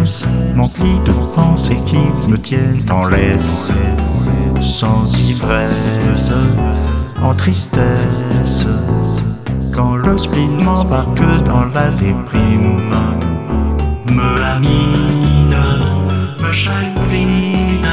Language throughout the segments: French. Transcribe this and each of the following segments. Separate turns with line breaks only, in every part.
stress, m'emplit de pensées qui me tiennent en laisse, sans ivresse, en tristesse, quand le spleen m'embarque dans la déprime, me lamine, me chagrine.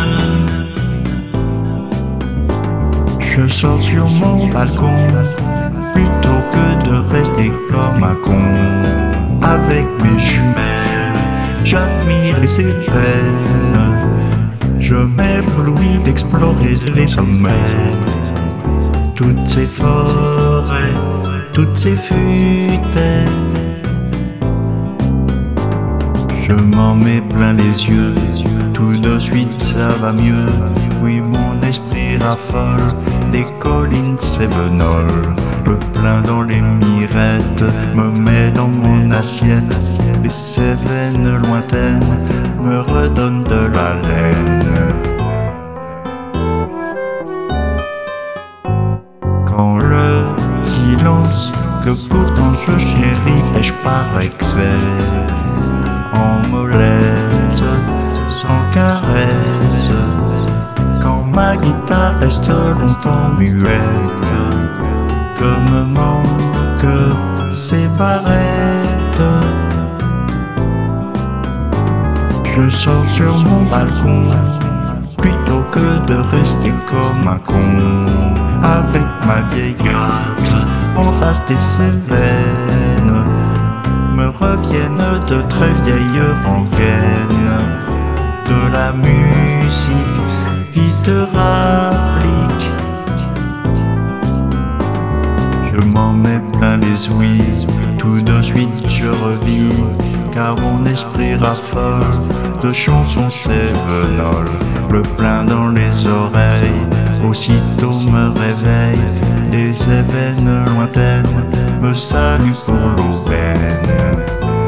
Je sors sur mon balcon plutôt que de rester comme un con. Avec mes jumelles, j'admire les peines. Je m'éblouis d'explorer les sommets. Toutes ces forêts, toutes ces futaies. Je m'en mets plein les yeux, tout de suite ça va mieux. Oui, mon esprit raffole des collines sévenoles. Le plein dans les mirettes me met dans mon assiette. Les Cévennes lointaines me redonnent de la laine. Quand le silence que pourtant je chéris pêche par excès, en mollesse, sans caresse, quand ma guitare reste longtemps muette, que me manquent ces barrettes. Je sors sur mon balcon plutôt que de rester comme un con, avec ma vieille gratte en face des Cévennes. Me reviennent de très vieilles rengaines, de la musique qui te rapplique. Je m'en mets plein les ouïes, tout de suite je revis, car mon esprit raffole de chansons cévenoles. Le plein dans les oreilles, aussitôt me réveille. Les Cévennes lointaines me saluent pour l'aubaine.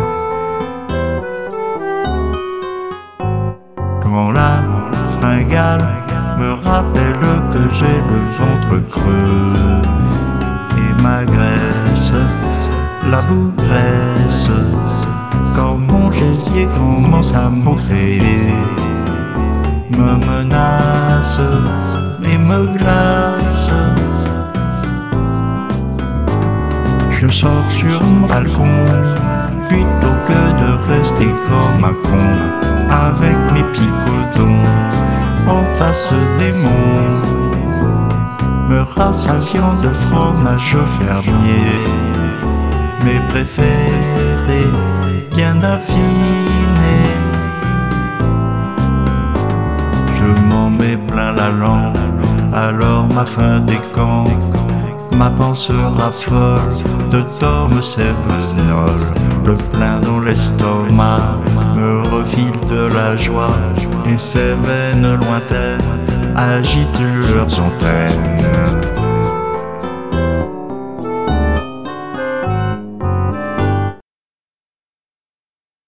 Quand la fringale me rappelle que j'ai le ventre creux et ma graisse, la bougresse, quand mon gésier commence à monter, me menace et me glace. Je sors sur mon balcon plutôt que de rester comme un con, avec mes picotons en face des monts, me rassasiant de fromage fermier, mes préférés bien affinés. Je m'en mets plein la langue, alors ma faim décampe. Ma pensée raffole de tormes cévenoles. Le plein dans l'estomac me refile de la joie. Les Cévennes lointaines agitent leurs antennes.